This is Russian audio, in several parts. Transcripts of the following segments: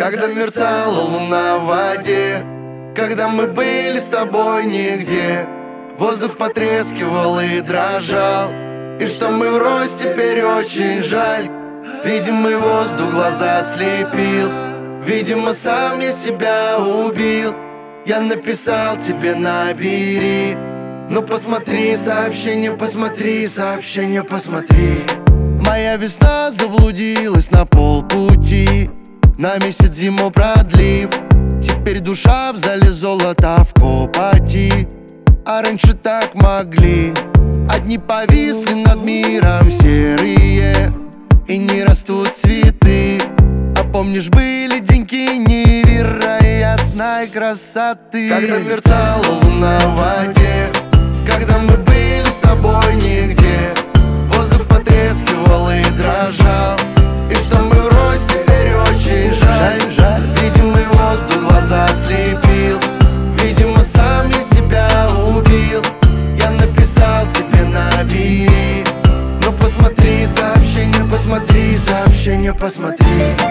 Когда мерцала луна в воде, когда мы были с тобой нигде, воздух потрескивал и дрожал. И что мы врозь, теперь очень жаль. Видимый воздух глаза слепил, видимо, сам я себя убил. Я написал тебе, набери, ну посмотри сообщение, посмотри сообщение, посмотри. Моя весна заблудилась на полпути, на месяц зиму продлив. Теперь душа в зале золота в копоти, а раньше так могли. Одни повисли над миром серые, и не растут цветы. А помнишь, были деньки невероятной красоты, когда мерцала луна в воде, когда мы были с тобой нигде, воздух потрескивал и дрожал. И что мы врозь, теперь очень жаль. Видимый воздух глаза слепил, видимо, сам я себя убил. Я написал тебе, набери, ну посмотри сообщение, посмотри сообщение, посмотри.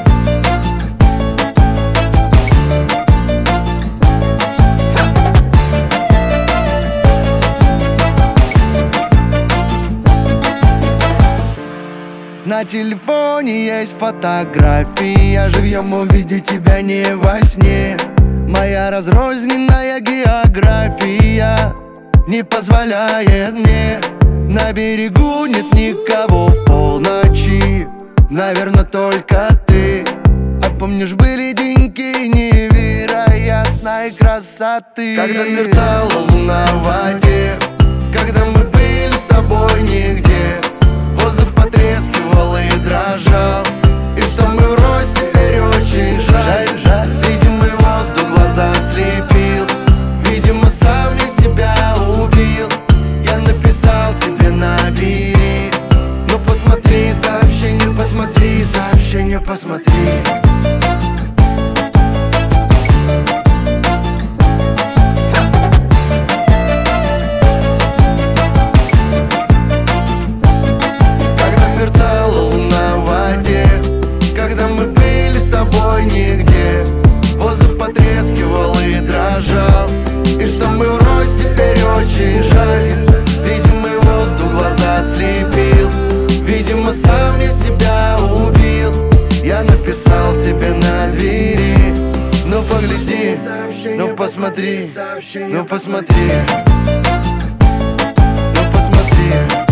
На телефоне есть фотография, живьем увидеть тебя не во сне. Моя разрозненная география не позволяет мне. На берегу нет никого в полночи, наверное, только ты. А помнишь, были деньки невероятной красоты, когда мерцала луна в воде, когда мы были с тобой нигде, воздух потрескивал и дрожал. И что мы врозь, теперь очень жаль. Видимый воздух глаза слепил, видимо, сам я себя убил. Я написал тебе, набери, ну посмотри сообщение, посмотри сообщение, посмотри. Нигде воздух потрескивал и дрожал. И что мы врозь, теперь очень жаль. Видимый воздух глаза слепил, видимо, сам я себя убил. Я написал тебе на двери, ну погляди, ну посмотри, ну посмотри, ну посмотри.